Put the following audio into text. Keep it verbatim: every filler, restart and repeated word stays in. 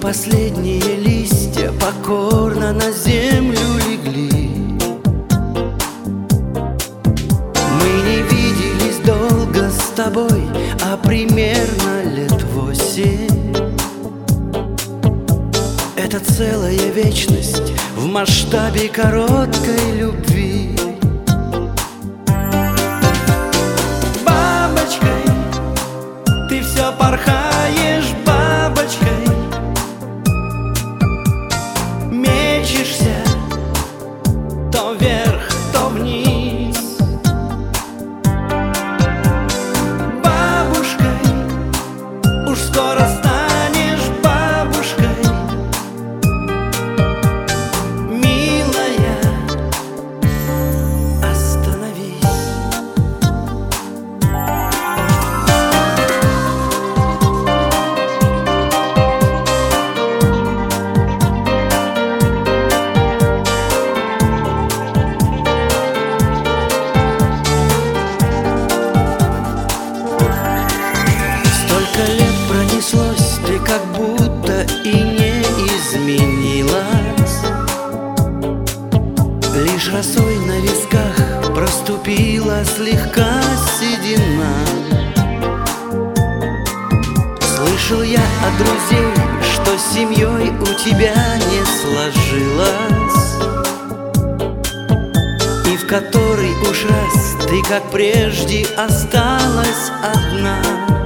Последние листья покорно на землю легли. Мы не виделись долго с тобой, а примерно лет восемь. Это целая вечность в масштабе короткой любви. Бабочкой ты все порхаешь, бабочкой мечешься то вверх, то вниз. Бабушкой уж скоро станешь бабушкой, милая, остановись. Столько лет пронеслось, ты как будто и не изменилась. Лишь росой на висках проступила слегка седина. Слышал я от друзей, что с семьей у тебя не сложилось, и в который уж раз ты, как прежде, осталась одна.